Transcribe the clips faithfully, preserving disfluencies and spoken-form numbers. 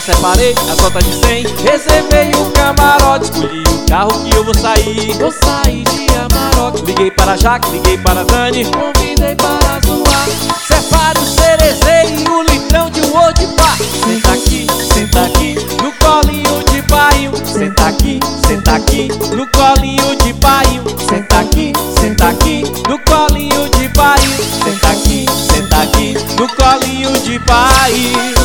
separei as notas de cem, reservei o camarote, escolhi o carro que eu vou sair. Vou sair de Amarok. Liguei para a Jaque, liguei para a Dani, Convidei para zoar. separe o cerezê e o litrão de Old Bar. Senta aqui, senta aqui, no colinho de painho. Senta aqui, senta aqui, no colinho de painho. Senta aqui, senta aqui, no colinho de painho. Senta aqui, senta aqui, no colinho de painho.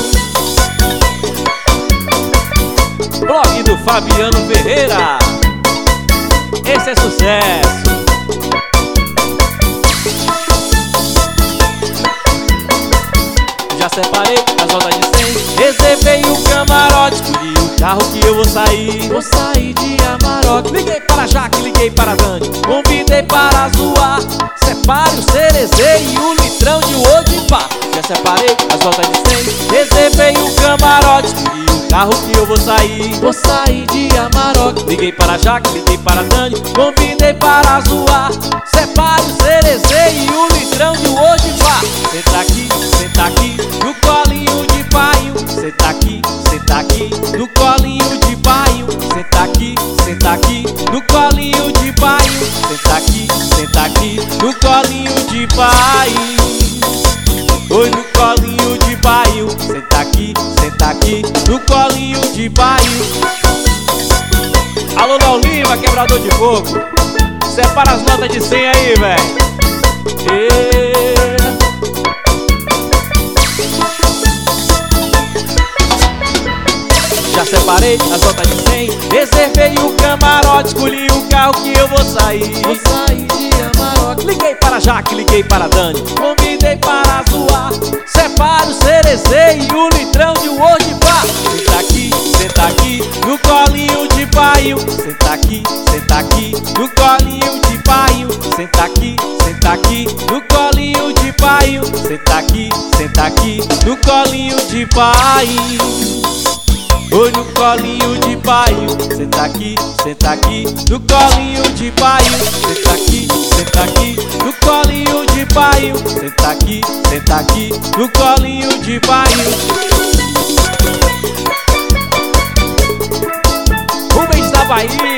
Blog do Fabiano Ferreira, esse é sucesso. Já separei as notas de cem, reservei o camarote, escolhi o carro que eu vou sair. Vou sair de Amarok. Liguei para a Jaque, liguei para a Dani, convidei para zoar. Separe o cerezê e o litrão de Old Bar. Já separei as notas de cem, reservei o camarote, escolhi o carro que eu vou sair. Vou sair de Amarok. Liguei para a Jaque, liguei para a Dani, convidei para zoar. Separe o cerezê e o litrão de Old Bar. Senta aqui, senta aqui, no colinho de painho. Senta aqui, senta aqui, no colinho de painho. Senta aqui, senta aqui, no colinho de painho. Senta aqui, senta aqui, no colinho de painho. Oi, no colinho de painho. Senta aqui, senta aqui, no colinho de painho. Alô, Léo Lima, quebrador de fogo, separa as notas de cem aí, velho. Já separei as notas de cem, reservei o camarote, escolhi o carro que eu vou sair. Vou sair de Amarok. Liguei para a Jaque, liguei para a Dani, convidei para zoar. Separe o cerezê e o litrão de Old Bar. Senta aqui, senta aqui, no colinho de painho. Senta aqui, senta aqui, no colinho de painho. Senta aqui, senta aqui, no colinho de painho. Senta aqui, senta aqui, no colinho de painho. Oi, no colinho de painho. Senta aqui, senta aqui, no colinho de painho. Senta aqui, senta aqui, no colinho de painho. Senta aqui, senta aqui, no colinho de painho. Rubens da Bahia.